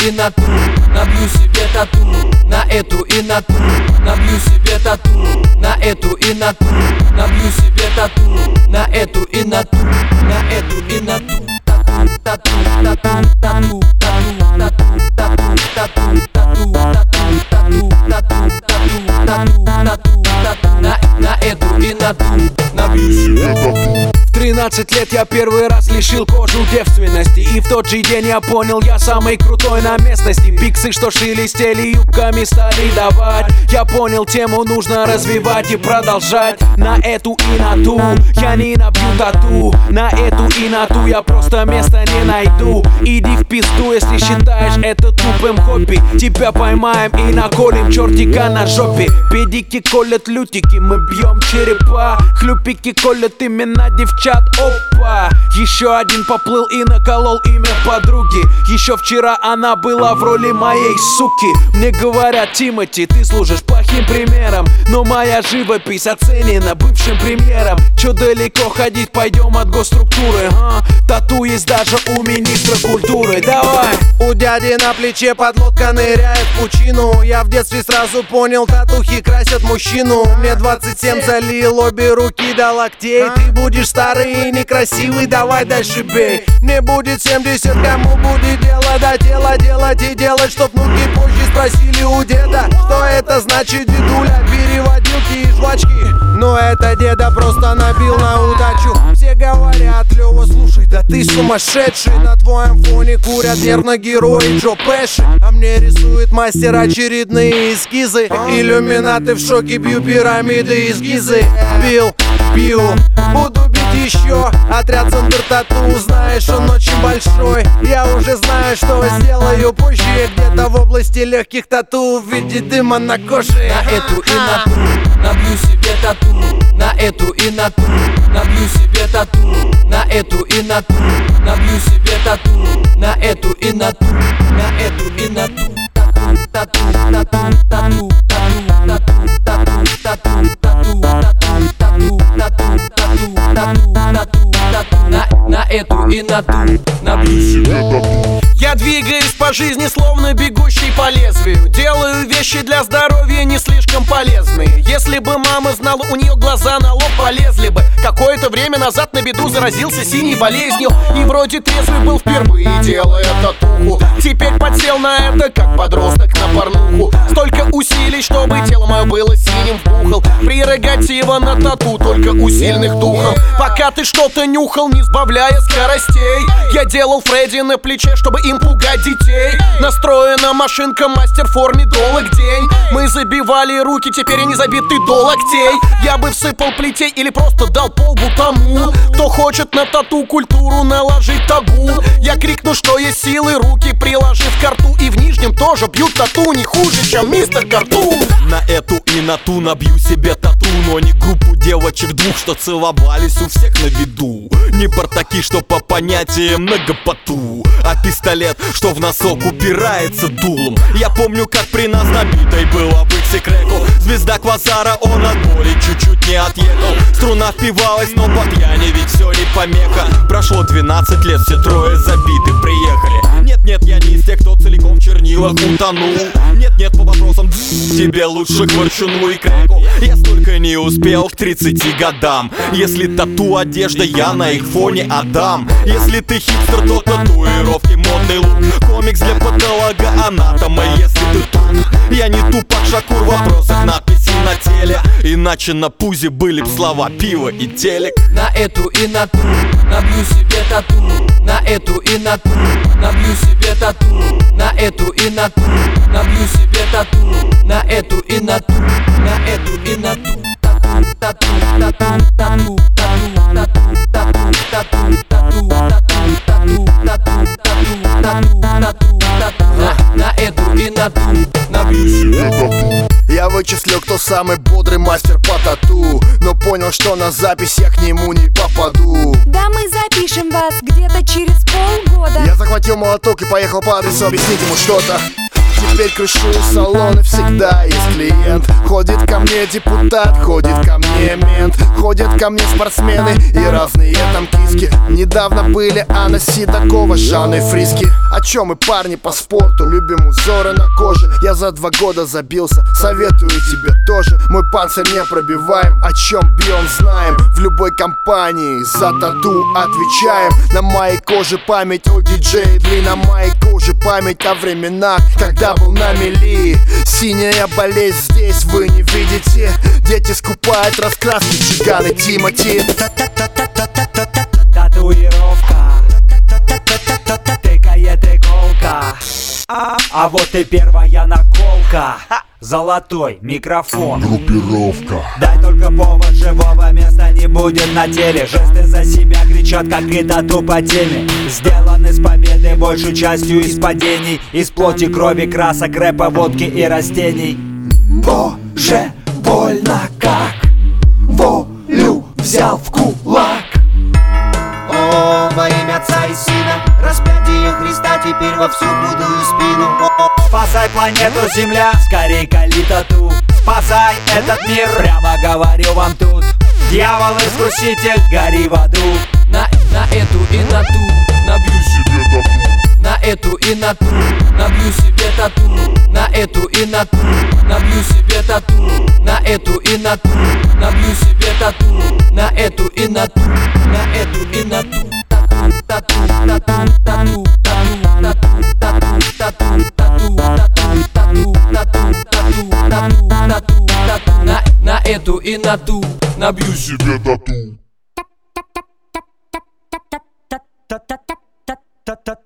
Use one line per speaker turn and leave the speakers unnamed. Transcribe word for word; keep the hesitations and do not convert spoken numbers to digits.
и на ту, набью себе тату, на эту и на ту, набью себе тату, на эту и на ту, набью себе тату, на эту и на ту, на эту и на ту, тату, тату, тату, тату, тату, тату, тату, тату, тату, тату, тату, тату, тату, тату, на на эту и на ту, набью себе тату.
В тринадцать лет я первый раз лишил кожу девственности, и в тот же день я понял, я самый крутой на местности. Пиксы, что шелестели юбками, стали давать. Я понял, тему нужно развивать и продолжать. На эту и на ту я не набью тату, на эту и на ту я просто места не найду. Иди в пизду, если считаешь это тупым хобби. Тебя поймаем и наколем чертика на жопе. Педики колят лютики, мы бьем черепа. Хлюпики колят имена девчат, опа. Еще один поплыл и наколол имя подруги. Еще вчера она была в роли моей суки. Мне говорят: Тимати, ты служишь плохим примером, но моя живопись оценена бывшим премьером. Че далеко ходить, пойдем от госструктуры, а? Тату есть даже у министра культуры, давай.
У дяди на плече подлодка ныряет в пучину. Я в детстве сразу понял, татухи красят мужчину. Мне двадцать семь, залил обе руки до локтей. Ты будешь старый и некрасивый, давай дальше бей. Мне будет семьдесят, кому будет дело до тела делать и делать, чтоб внуки позже спросили у деда, что это значит, дедуля, переводилки и жвачки. Но это деда просто набил на удачу. Все говорят: Лёва, слушай, да ты сумасшедший. На твоем фоне курят нервно герои Джо Пэши, а мне рисует мастер очередные эскизы. Иллюминаты в шоке, бью пирамиды из Гизы. Бил, бью, буду бить еще. Отряд Центр Тату, знаешь, он очень большой. Я уже знаю, что сделаю позже. Где-то в области легких тату в виде дыма на коже.
На эту и на ту, набью себе тату, на эту и на ту, набью себе тату, на эту и на ту, набью себе тату, на эту и на ту, на эту и на ту, тату, тату, тату, тату, тату, тату, тату, тату, тату, тату, тату, тату, тату, тату, тату, на на эту и на ту, набью себе тату.
Я двигаюсь по жизни, словно бегущий по лезвию. Делаю вещи для здоровья не слишком полезные. Если бы мама знала, у нее глаза на лоб полезли бы. Какое-то время назад на беду заразился синей болезнью, и вроде трезвый был впервые, делая татуху. Теперь подсел на это, как подросток на порнуху. Столько усилий, чтобы тело мое было синим вбухал. Прерогатива на тату только у сильных духом. Пока ты что-то нюхал, не сбавляя скоростей, я делал Фредди на плече, чтобы им пугать детей. Настроена машинка, мастер в форме до локтей. Мы забивали руки, теперь они забиты до локтей. Я бы всыпал плетей или просто дал полбу тому, кто хочет на тату культуру наложить табу. Я крикну, что есть силы, руки приложив к рту, и в нижнем тоже бьют тату не хуже, чем мистер Картун.
На эту и на ту набью себе тату, но не группу девочек двух, что целовались у всех на виду. Не портаки, что по понятиям многопоту, а пистолет, что в носок упирается дулом. Я помню, как при нас набитой было быть секрету. Звезда Квазара, он от боли чуть-чуть не отъехал. Струна впивалась, но по пьяни ведь все не помеха. Прошло двенадцать лет, все трое забиты приехали. Нет-нет, я не из тех, кто целиком в чернилах утонул. Нет-нет, по вопросам тебе лучше к ворчуну и креку. Я столько не успел к тридцати годам. Если тату одежда, я на их фоне Адам. Если ты хипстер, то татуировки, модный лук, комикс для патолога-анатома. Если ты тут, я не Тупак Шакур в вопросах надписи на теле. Иначе на пузе были б слова пиво и телек.
На эту и на ту, набью себе тату, на эту и на ту, набью себе тату, на эту и на ту, набью себе тату, на эту и на ту, на эту и на ту, тату, тату, тату, тату, тату, тату, тату, тату, тату, тату, тату, тату, тату, тату, на на эту и на ту, набью себе тату.
Я вычислил, кто самый бодрый мастер по тату, но понял, что на запись я к нему не попаду.
Да мы запишем вас где-то через полгода.
Я захватил молоток и поехал по адресу объяснить ему что-то.
теперь крышую салоны, всегда есть клиент. Ходит ко мне депутат, ходит ко мне мент, ходят ко мне спортсмены и разные там киски. Недавно были Анна Седокова, Жанна и Фриски. О чем мы, парни, по спорту, любим узоры на коже. Я за два года забился, советую тебе тоже. Мой панцирь не пробиваем, о чем бьем знаем. В любой компании за тату отвечаем. На моей коже память о диджее Дли, на моей коже память о временах, когда был на мели. Синяя болезнь здесь вы не видите. Дети скупают раскраски, чиганы Тимати.
Татуировка тыкает иголка, а вот и первая наколка. Золотой микрофон.
Группировка.
Дай только повод, живого места не будет на теле. Жесты за себя кричат, как и тату по теме. Сделаны с победы, большей частью из падений, из плоти, крови, красок, рэпа, водки и растений. Боже, больно как волю взял в кулак.
О, во имя Отца и Сына, распятие Христа теперь во всю худую спину.
Спасай планету Земля, скорей кали тату. Спасай этот мир, прямо говорю вам тут. Дьявол-искуситель, гори в аду.
На, на эту и на ту набью себе тату. На эту и на ту набью себе тату. На эту и на ту набью себе тату. На эту и на ту набью себе тату. На эту и на ту, на эту и на ту. Тату, тату, тату, тату, тату, тату, тату, тату, тату, тату, тату, тату, тату, тату. На, на эту и на ту набью себе тату.
Та-та-та-та-та-та-та-та-та-та-та-та-та-та-та-та-та-та.